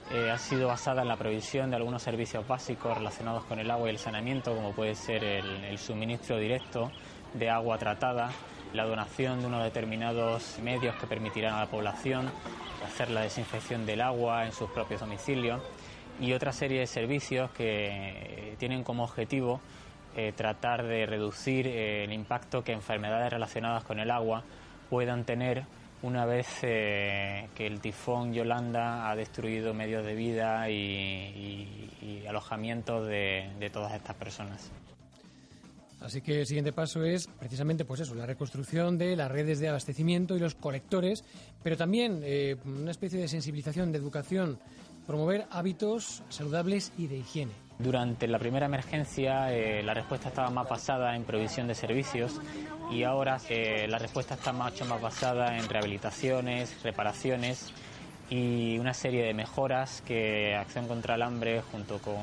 eh, ha sido basada en la provisión de algunos servicios básicos relacionados con el agua y el saneamiento, como puede ser el, el suministro directo de agua tratada, la donación de unos determinados medios que permitirán a la población hacer la desinfección del agua en sus propios domicilios y otra serie de servicios que tienen como objetivo eh, tratar de reducir eh, el impacto que enfermedades relacionadas con el agua puedan tener una vez eh, que el tifón Yolanda ha destruido medios de vida y, y, y alojamientos de, de todas estas personas. Así que el siguiente paso es precisamente pues eso, la reconstrucción de las redes de abastecimiento y los colectores, pero también eh, una especie de sensibilización, de educación, promover hábitos saludables y de higiene. Durante la primera emergencia eh, la respuesta estaba más basada en provisión de servicios y ahora eh, la respuesta está mucho más basada en rehabilitaciones, reparaciones y una serie de mejoras que Acción contra el Hambre junto con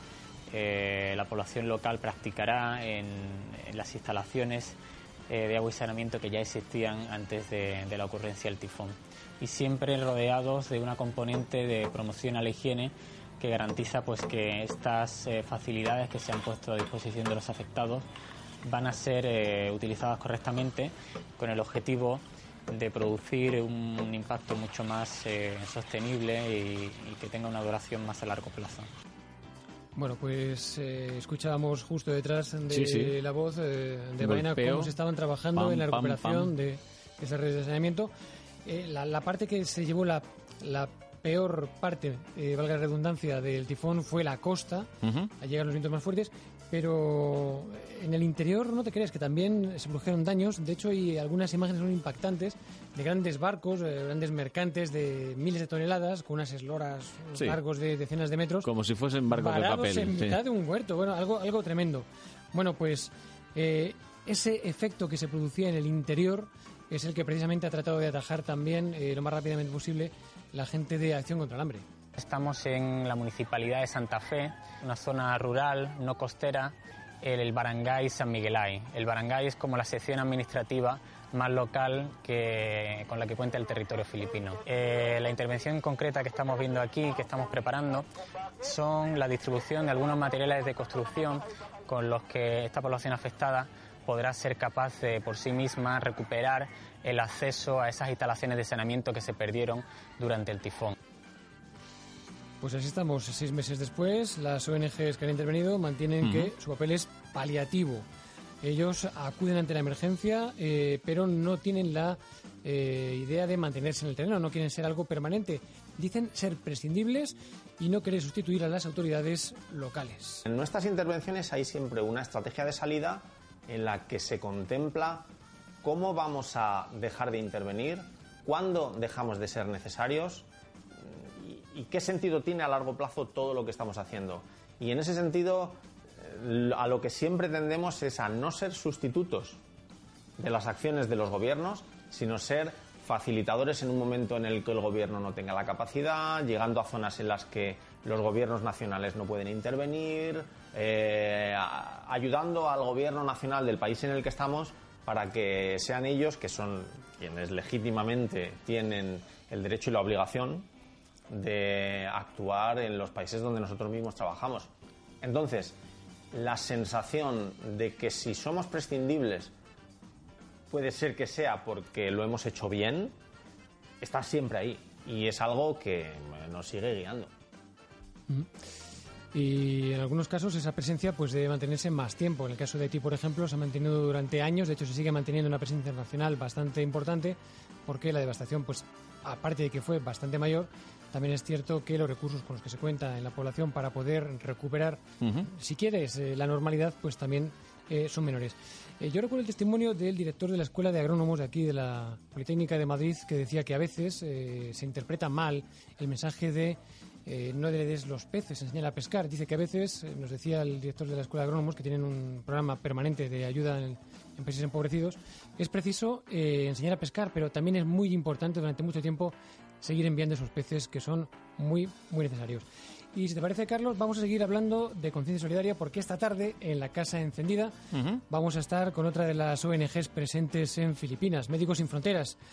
Eh, la población local practicará en, en las instalaciones eh, de agua y saneamiento que ya existían antes de, de la ocurrencia del tifón. Y siempre rodeados de una componente de promoción a la higiene que garantiza pues que estas eh, facilidades que se han puesto a disposición de los afectados van a ser eh, utilizadas correctamente con el objetivo de producir un, un impacto mucho más eh, sostenible y, y que tenga una duración más a largo plazo. Bueno, pues eh, escuchábamos justo detrás de sí, sí. la voz eh, de Baena cómo se estaban trabajando pam, en la recuperación pam, pam. de esas redes de saneamiento. Eh, la, la parte que se llevó la, la peor parte, eh, valga la redundancia, del tifón fue la costa. Uh-huh. Allí llegan los vientos más fuertes, pero en el interior no te creas que también se produjeron daños. De hecho, hay algunas imágenes son impactantes de grandes barcos, eh, grandes mercantes de miles de toneladas con unas esloras sí. largos de decenas de metros. Como si fuesen barcos de papel. en sí. mitad de un huerto. Bueno, algo, algo tremendo. Bueno, pues eh, ese efecto que se producía en el interior es el que precisamente ha tratado de atajar también eh, lo más rápidamente posible la gente de Acción contra el Hambre. Estamos en la municipalidad de Santa Fe, una zona rural, no costera, el Barangay San Miguelay. El Barangay es como la sección administrativa más local que, con la que cuenta el territorio filipino. Eh, la intervención concreta que estamos viendo aquí, que estamos preparando, son la distribución de algunos materiales de construcción con los que esta población afectada podrá ser capaz de por sí misma recuperar el acceso a esas instalaciones de saneamiento que se perdieron durante el tifón. Pues así estamos, seis meses después, las O N Ges que han intervenido mantienen uh-huh. que su papel es paliativo. Ellos acuden ante la emergencia, eh, pero no tienen la eh, idea de mantenerse en el terreno, no quieren ser algo permanente. Dicen ser prescindibles y no querer sustituir a las autoridades locales. En nuestras intervenciones hay siempre una estrategia de salida en la que se contempla cómo vamos a dejar de intervenir, cuándo dejamos de ser necesarios y, y qué sentido tiene a largo plazo todo lo que estamos haciendo. Y en ese sentido, a lo que siempre tendemos es a no ser sustitutos de las acciones de los gobiernos, sino ser facilitadores en un momento en el que el gobierno no tenga la capacidad, llegando a zonas en las que los gobiernos nacionales no pueden intervenir, eh, a, ayudando al gobierno nacional del país en el que estamos para que sean ellos, que son quienes legítimamente tienen el derecho y la obligación de actuar en los países donde nosotros mismos trabajamos. Entonces, la sensación de que si somos prescindibles puede ser que sea porque lo hemos hecho bien, está siempre ahí y es algo que nos sigue guiando. Y en algunos casos esa presencia pues debe mantenerse más tiempo. En el caso de Haití, por ejemplo, se ha mantenido durante años. De hecho, se sigue manteniendo una presencia internacional bastante importante porque la devastación, pues aparte de que fue bastante mayor, también es cierto que los recursos con los que se cuenta en la población para poder recuperar, uh-huh. si quieres, eh, la normalidad, pues también eh, son menores. Eh, yo recuerdo el testimonio del director de la Escuela de Agrónomos de aquí, de la Politécnica de Madrid, que decía que a veces eh, se interpreta mal el mensaje de eh, no le des los peces, enseñar a pescar. Dice que a veces, eh, nos decía el director de la Escuela de Agrónomos, que tienen un programa permanente de ayuda en, en países empobrecidos, es preciso eh, enseñar a pescar, pero también es muy importante durante mucho tiempo seguir enviando esos peces que son muy, muy necesarios. Y si te parece, Carlos, vamos a seguir hablando de conciencia solidaria porque esta tarde en la Casa Encendida uh-huh. vamos a estar con otra de las O N Ges presentes en Filipinas, Médicos Sin Fronteras.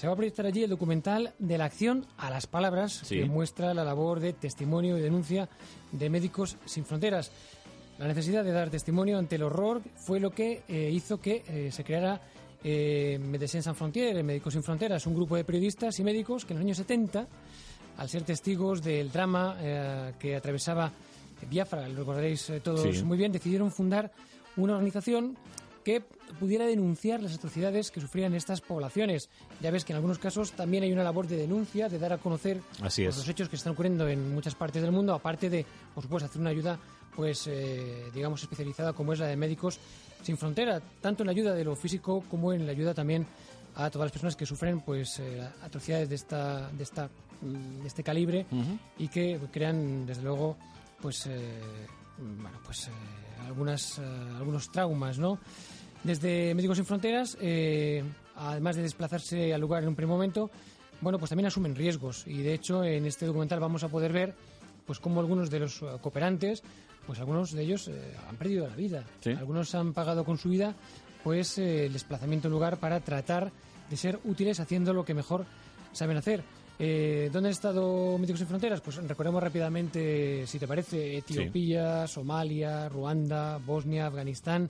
Se va a proyectar allí el documental De la acción a las palabras, Sí. que muestra la labor de testimonio y denuncia de Médicos Sin Fronteras. La necesidad de dar testimonio ante el horror fue lo que eh, hizo que eh, se creara eh, Médecins Sans Frontières, Médicos Sin Fronteras, un grupo de periodistas y médicos que en los años setenta, al ser testigos del drama eh, que atravesaba Biafra, lo recordaréis eh, todos Sí. muy bien, decidieron fundar una organización que pudiera denunciar las atrocidades que sufrían estas poblaciones. Ya ves que en algunos casos también hay una labor de denuncia, de dar a conocer Así pues, es. los hechos que están ocurriendo en muchas partes del mundo, aparte de, por supuesto, hacer una ayuda, pues, eh, digamos, especializada como es la de Médicos Sin Frontera, tanto en la ayuda de lo físico como en la ayuda también a todas las personas que sufren, pues, eh, atrocidades de esta, de esta, mm, de este calibre Ujú. y que crean, desde luego, pues, eh, bueno, pues, eh, algunas, eh, algunos traumas, ¿no? Desde Médicos Sin Fronteras, eh, además de desplazarse al lugar en un primer momento, bueno, pues también asumen riesgos. Y de hecho, en este documental vamos a poder ver, pues, cómo algunos de los eh, cooperantes, pues algunos de ellos eh, han perdido la vida. Sí. Algunos han pagado con su vida, pues, eh, el desplazamiento al lugar para tratar de ser útiles haciendo lo que mejor saben hacer. Eh, ¿Dónde han estado Médicos Sin Fronteras? Pues recordemos rápidamente, si te parece, Etiopía, Somalia, Ruanda, Bosnia, Afganistán.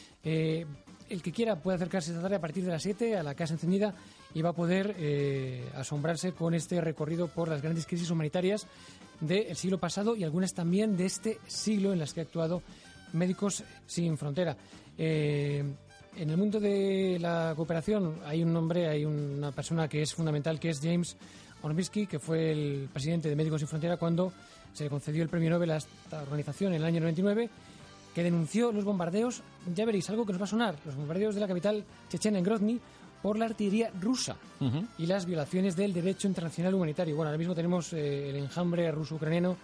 Eh, el que quiera puede acercarse esta tarde a partir de las siete a la Casa Encendida y va a poder eh, asombrarse con este recorrido por las grandes crisis humanitarias del siglo pasado y algunas también de este siglo en las que ha actuado Médicos Sin Frontera. Eh, en el mundo de la cooperación hay un nombre, hay una persona que es fundamental, que es James Ormisky, que fue el presidente de Médicos Sin Frontera cuando se le concedió el premio Nobel a esta organización en el año noventa y nueve, que denunció los bombardeos, ya veréis, algo que nos va a sonar, los bombardeos de la capital chechena en Grozny por la artillería rusa Ujú. y las violaciones del derecho internacional humanitario. Bueno, ahora mismo tenemos eh, el enjambre ruso-ucraniano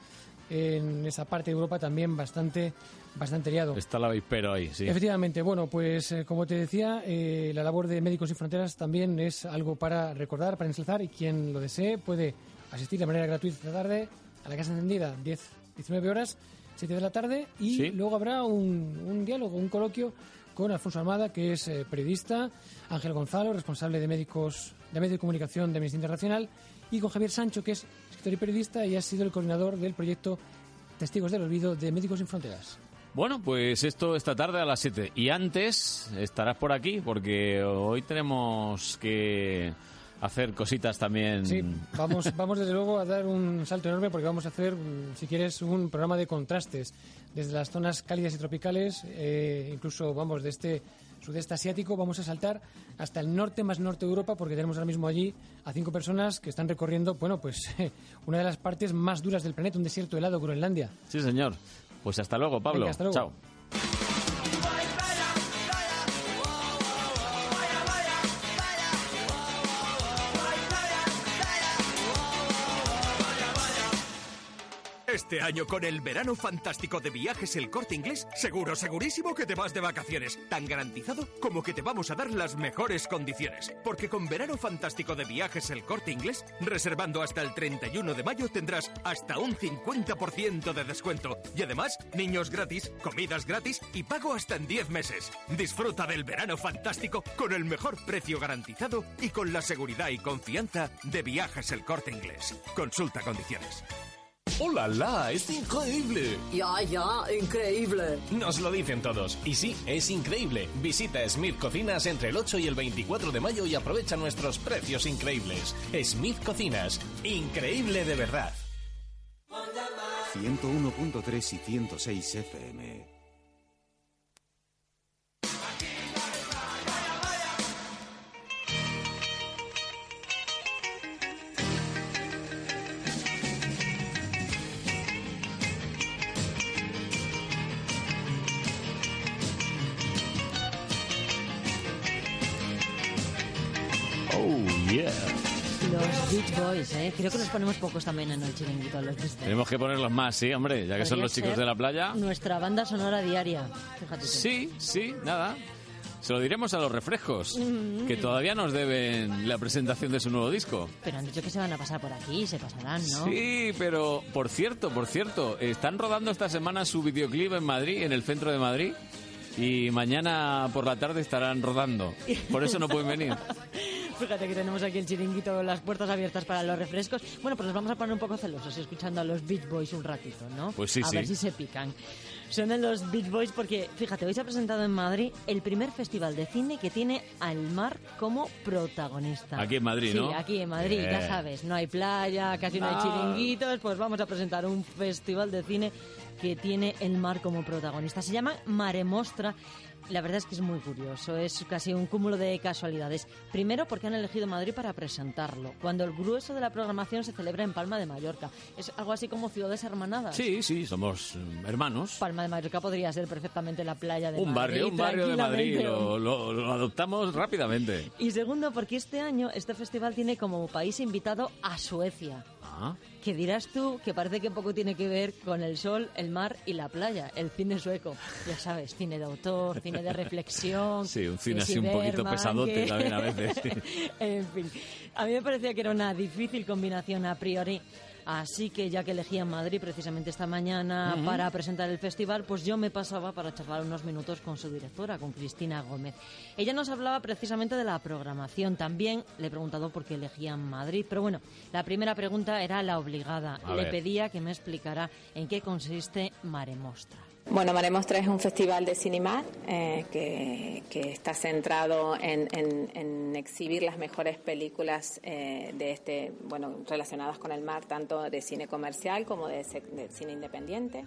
en esa parte de Europa también bastante, bastante liado. Está el avispero ahí, sí. Efectivamente, bueno, pues eh, como te decía, eh, la labor de Médicos Sin Fronteras también es algo para recordar, para ensalzar, y quien lo desee puede asistir de manera gratuita esta tarde a la Casa Encendida, diez, diecinueve horas, siete de la tarde, y Sí. luego habrá un, un diálogo, un coloquio con Alfonso Armada, que es eh, periodista, Ángel Gonzalo, responsable de médicos de medios de comunicación de Amnistía Internacional, y con Javier Sancho, que es escritor y periodista y ha sido el coordinador del proyecto Testigos del Olvido de Médicos Sin Fronteras. Bueno, pues esto esta tarde a las siete. Y antes estarás por aquí, porque hoy tenemos que hacer cositas también. Sí, vamos, vamos desde luego a dar un salto enorme porque vamos a hacer, mm, si quieres, un programa de contrastes desde las zonas cálidas y tropicales, eh, incluso vamos de este sudeste asiático, vamos a saltar hasta el norte más norte de Europa porque tenemos ahora mismo allí a cinco personas que están recorriendo, bueno, pues una de las partes más duras del planeta, un desierto helado, Groenlandia. Sí, señor. Pues hasta luego, Pablo. Venga, hasta luego. Chao. Este año con el verano fantástico de Viajes El Corte Inglés, seguro, segurísimo que te vas de vacaciones. Tan garantizado como que te vamos a dar las mejores condiciones. Porque con verano fantástico de Viajes El Corte Inglés, reservando hasta el treinta y uno de mayo tendrás hasta un cincuenta por ciento de descuento. Y además, niños gratis, comidas gratis y pago hasta en diez meses. Disfruta del verano fantástico con el mejor precio garantizado y con la seguridad y confianza de Viajes El Corte Inglés. Consulta condiciones. ¡Hola, la! ¡Es increíble! Ya, ya, increíble. Nos lo dicen todos. Y sí, es increíble. Visita Smith Cocinas entre el ocho y el veinticuatro de mayo y aprovecha nuestros precios increíbles. Smith Cocinas. Increíble de verdad. ciento uno punto tres y ciento seis F M. Oh, yeah. Los Beach Boys, ¿eh? Creo que nos ponemos pocos también en el chiringuito. ¿Los viste? Tenemos que ponerlos más, sí, hombre, ya que son Podría los chicos ser de la playa. Nuestra banda sonora diaria. Fíjate tú. Sí, sí, nada. Se lo diremos a los Refrescos, Mm. que todavía nos deben la presentación de su nuevo disco. Pero han dicho que se van a pasar por aquí, se pasarán, ¿no? Sí, pero por cierto, por cierto, están rodando esta semana su videoclip en Madrid, en el centro de Madrid, y mañana por la tarde estarán rodando. Por eso no pueden venir. Fíjate que tenemos aquí el chiringuito, las puertas abiertas para los refrescos. Bueno, pues nos vamos a poner un poco celosos escuchando a los Beach Boys un ratito, ¿no? Pues sí, a sí. ver si se pican. Suenan los Beach Boys porque, fíjate, hoy se ha presentado en Madrid el primer festival de cine que tiene al mar como protagonista. Aquí en Madrid, ¿no? Sí, aquí en Madrid, Bien. ya sabes, no hay playa, casi no hay No. chiringuitos, pues vamos a presentar un festival de cine que tiene el mar como protagonista. Se llama Mare Mostra. La verdad es que es muy curioso, es casi un cúmulo de casualidades. Primero, porque han elegido Madrid para presentarlo, cuando el grueso de la programación se celebra en Palma de Mallorca. Es algo así como ciudades hermanadas. Sí, sí, somos mm, hermanos. Palma de Mallorca podría ser perfectamente la playa de Un Madrid. barrio, un barrio de Madrid, tranquilamente. lo, lo- lo adoptamos rápidamente. Y segundo, porque este año este festival tiene como país invitado a Suecia. Ah, Que dirás tú que parece que poco tiene que ver con el sol, el mar y la playa, el cine sueco. Ya sabes, cine de autor, cine de reflexión. sí, un cine que así si un poquito Bergman, pesadote que- también a veces. sí. En fin, a mí me parecía que era una difícil combinación a priori. Así que ya que elegían Madrid precisamente esta mañana Ujú. para presentar el festival, pues yo me pasaba para charlar unos minutos con su directora, con Cristina Gómez. Ella nos hablaba precisamente de la programación. También le he preguntado por qué elegían Madrid. Pero bueno, la primera pregunta era la obligada. A le ver. pedía que me explicara en qué consiste Mare Mostra. Bueno, Mare Mostra es un festival de cine y mar eh, que, que está centrado en, en- en exhibir las mejores películas eh, de este, bueno, relacionadas con el mar, tanto de cine comercial como de, sec- de cine independiente.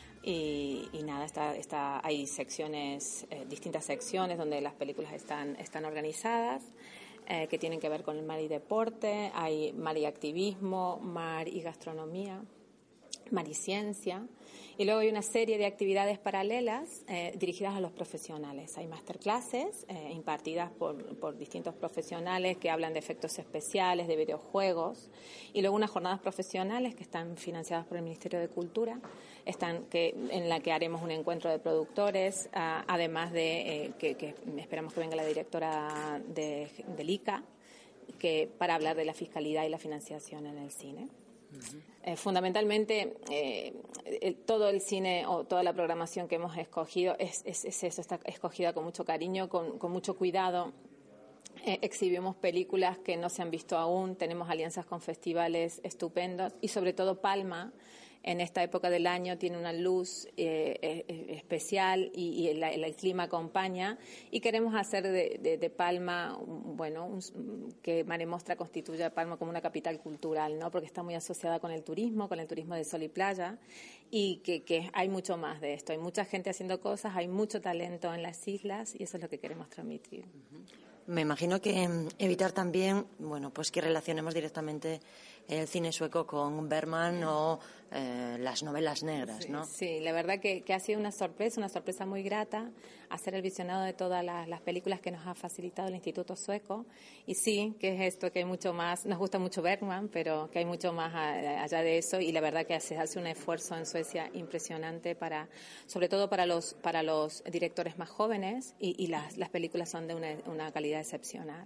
Y, y nada, está, está, hay secciones, eh, distintas secciones donde las películas están, están organizadas, eh, que tienen que ver con el mar y deporte. Hay mar y activismo, mar y gastronomía, mar y ciencia. Y luego hay una serie de actividades paralelas eh, dirigidas a los profesionales. Hay masterclasses eh, impartidas por, por distintos profesionales que hablan de efectos especiales, de videojuegos. Y luego unas jornadas profesionales que están financiadas por el Ministerio de Cultura, están que, en la que haremos un encuentro de productores, ah, además de eh, que, que esperamos que venga la directora de, del I C A, que, para hablar de la fiscalidad y la financiación en el cine. Eh, fundamentalmente, eh, el- todo el cine o toda la programación que hemos escogido es, es, es eso, está escogida con mucho cariño, con, con mucho cuidado. Eh, exhibimos películas que no se han visto aún, tenemos alianzas con festivales estupendos y sobre todo Palma, en esta época del año, tiene una luz eh, eh, especial y, y el, el clima acompaña, y queremos hacer de, de, de Palma, un- bueno, un- que Mare Mostra constituya a Palma como una capital cultural, ¿no? Porque está muy asociada con el turismo, con el turismo de sol y playa, y que, que hay mucho más de esto. Hay mucha gente haciendo cosas, hay mucho talento en las islas y eso es lo que queremos transmitir. Me imagino que mm, evitar también, bueno, pues que relacionemos directamente el cine sueco con Bergman o eh, las novelas negras, ¿no? Sí, la verdad que, que ha sido una sorpresa, una sorpresa muy grata hacer el visionado de todas las, las películas que nos ha facilitado el Instituto Sueco. Y sí, que es esto, que hay mucho más, nos gusta mucho Bergman, pero que hay mucho más a- allá de eso, y la verdad que se hace un esfuerzo en Suecia impresionante para, sobre todo para los, para los directores más jóvenes, y, y las, las películas son de una, una calidad excepcional.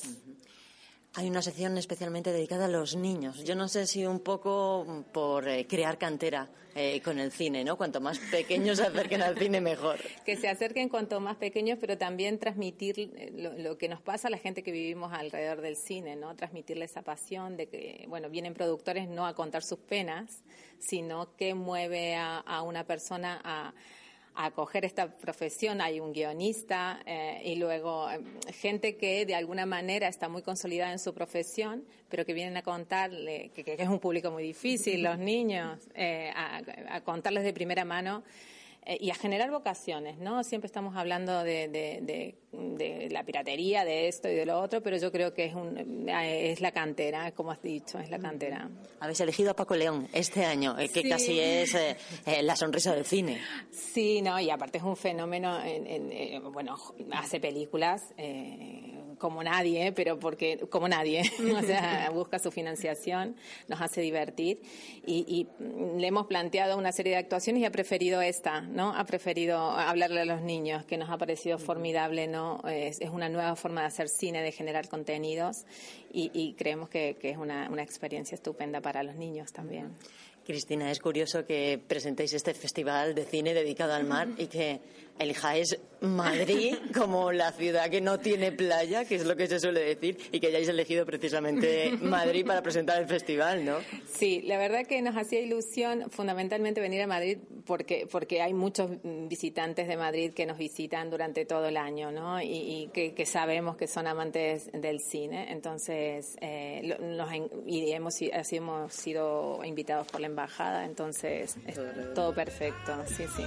Hay una sección especialmente dedicada a los niños. Yo no sé si un poco por eh, crear cantera eh, con el cine, ¿no? Cuanto más pequeños se acerquen al cine, mejor. Que se acerquen cuanto más pequeños, pero también transmitir eh, lo, lo que nos pasa a la gente que vivimos alrededor del cine, ¿no? Transmitirle esa pasión de que, bueno, vienen productores no a contar sus penas, sino que mueve a, a una persona a a coger esta profesión. Hay un guionista eh, y luego eh, gente que de alguna manera está muy consolidada en su profesión, pero que vienen a contarle, que, que es un público muy difícil, los niños, eh, a, a contarles de primera mano eh, y a generar vocaciones, ¿no? Siempre estamos hablando de, de, de, de la piratería, de esto y de lo otro, pero yo creo que es, un, eh, es la cantera, como has dicho, es la cantera. Habéis elegido a Paco León este año, eh, que Sí. casi es eh, eh, la sonrisa del cine. Sí, no, y aparte es un fenómeno, en, en, eh, bueno, hace películas eh, como nadie, pero porque, como nadie, o sea, busca su financiación, nos hace divertir, y, y le hemos planteado una serie de actuaciones y ha preferido esta, ¿no? Ha preferido hablarle a los niños, que nos ha parecido formidable, ¿no? Es, es una nueva forma de hacer cine, de generar contenidos, y, y creemos que, que es una, una experiencia estupenda para los niños también. Cristina, es curioso que presentéis este festival de cine dedicado al mar y que elijáis Madrid como la ciudad que no tiene playa, que es lo que se suele decir, y que hayáis elegido precisamente Madrid para presentar el festival, ¿no? Sí, la verdad que nos hacía ilusión fundamentalmente venir a Madrid porque porque hay muchos visitantes de Madrid que nos visitan durante todo el año, ¿no? Y, y que, que sabemos que son amantes del cine, entonces eh, lo- nos, en- y hemos si- así hemos sido invitados por la embajada, entonces es todo perfecto, sí, sí.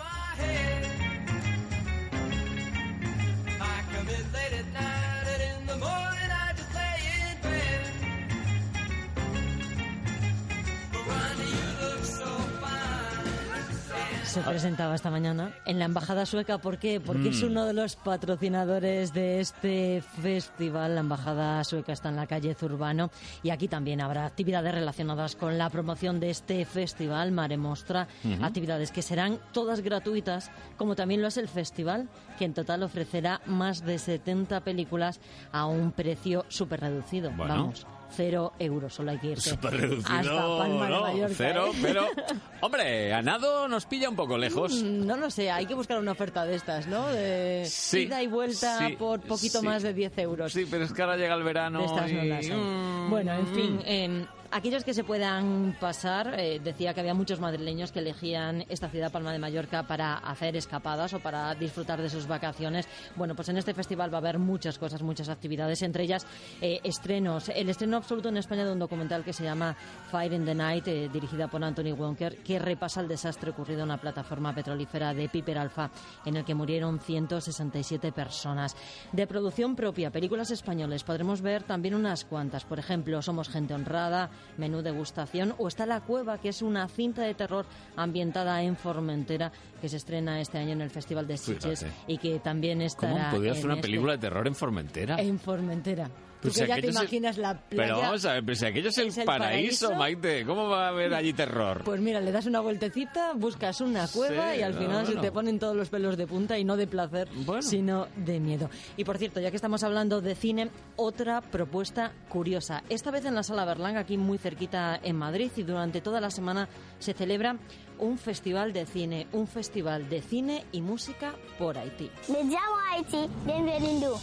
Se presentaba esta mañana en la Embajada Sueca. ¿Por qué? Porque Mm. es uno de los patrocinadores de este festival. La Embajada Sueca está en la calle Zurbano y aquí también habrá actividades relacionadas con la promoción de este festival, Mare Mostra, Ujú. actividades que serán todas gratuitas, como también lo es el festival, que en total ofrecerá más de setenta películas a un precio súper reducido. Bueno. Vamos, cero euros, solo hay que irse Súper reducido, hasta Palma de ¿no? Mallorca, Cero, ¿eh? pero... Hombre, a nado nos pilla un poco lejos. Mm, No lo sé, hay que buscar una oferta de estas, ¿no? De Sí, ida y vuelta sí, por poquito sí. más de diez euros. Sí, pero es que ahora llega el verano De estas no y- las hay. Bueno, en fin, eh, aquellos que se puedan pasar, eh, decía que había muchos madrileños que elegían esta ciudad, Palma de Mallorca, para hacer escapadas o para disfrutar de sus vacaciones. Bueno, pues en este festival va a haber muchas cosas, muchas actividades, entre ellas eh, estrenos. El estreno absoluto en España de un documental que se llama Fire in the Night, eh, dirigida por Anthony Wonker, que repasa el desastre ocurrido en la plataforma petrolífera de Piper Alpha, en el que murieron ciento sesenta y siete personas. De producción propia, películas españoles, podremos ver también unas cuantas. Por ejemplo, Somos gente honrada, Menú degustación, o está La Cueva, que es una cinta de terror ambientada en Formentera, que se estrena este año en el Festival de Sitges. Fíjate. Y que también estará ¿Cómo podía hacer en una este- película de terror en Formentera? en Formentera. Tú Pues que si ya te aquello es el- imaginas la playa. Pero vamos a ver, pero si aquello es el, ¿Es el paraíso, paraíso? Maite, ¿cómo va a haber allí terror? Pues mira, le das una vueltecita, buscas una cueva Sí, y al no, final se bueno. te ponen todos los pelos de punta y no de placer, sino de miedo. Y por cierto, ya que estamos hablando de cine, otra propuesta curiosa. Esta vez en la Sala Berlanga, aquí muy cerquita en Madrid, y durante toda la semana se celebra un festival de cine, un festival de cine y música por Haití. Me llamo Haití, bienvenido.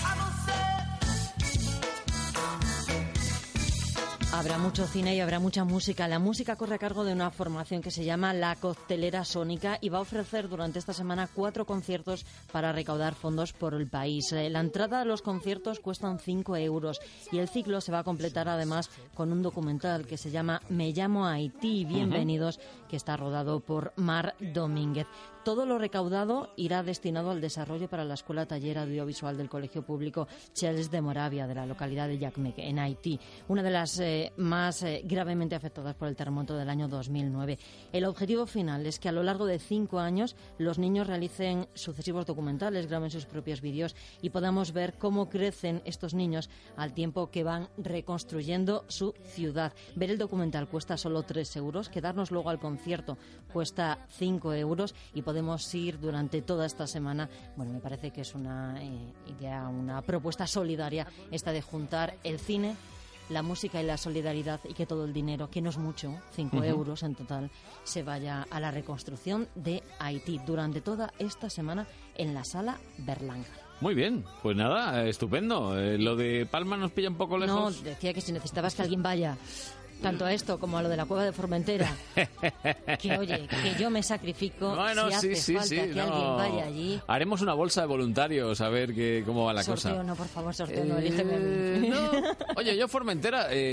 Habrá mucho cine y habrá mucha música. La música corre a cargo de una formación que se llama La Coctelera Sónica y va a ofrecer durante esta semana cuatro conciertos para recaudar fondos por el país. Eh, La entrada a los conciertos cuestan cinco euros y el ciclo se va a completar además con un documental que se llama Me llamo Haití, bienvenidos, que está rodado por Mar Domínguez. Todo lo recaudado irá destinado al desarrollo para la Escuela Taller Audiovisual del Colegio Público Chels de Moravia, de la localidad de Yacmec, en Haití, una de las eh, más eh, gravemente afectadas por el terremoto del año dos mil nueve. El objetivo final es que a lo largo de cinco años los niños realicen sucesivos documentales, graben sus propios vídeos y podamos ver cómo crecen estos niños al tiempo que van reconstruyendo su ciudad. Ver el documental cuesta solo tres euros, quedarnos luego al concierto cuesta cinco euros y podemos ir durante toda esta semana. Bueno, me parece que es una eh, idea, una propuesta solidaria esta de juntar el cine, la música y la solidaridad, y que todo el dinero, que no es mucho, cinco Ujú. euros en total, se vaya a la reconstrucción de Haití durante toda esta semana en la Sala Berlanga. Muy bien, pues nada, estupendo. Eh, lo de Palma nos pilla un poco No, lejos. decía que si necesitabas que alguien vaya tanto a esto como a lo de la cueva de Formentera, que oye, que yo me sacrifico Bueno, si sí, hace sí, falta sí, que no. alguien vaya allí. Haremos una bolsa de voluntarios a ver que, cómo va la Sorteo, cosa. no, por favor, sorteo, no, Eh, elígeme a mí. no. Oye, yo Formentera... eh,